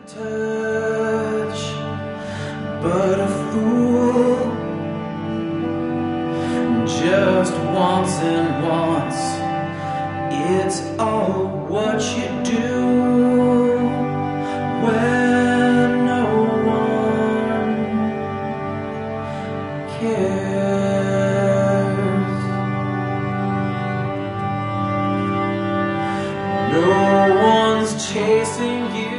touch, but a fool just wants and wants. It's all what you do when no one cares. No one's chasing you.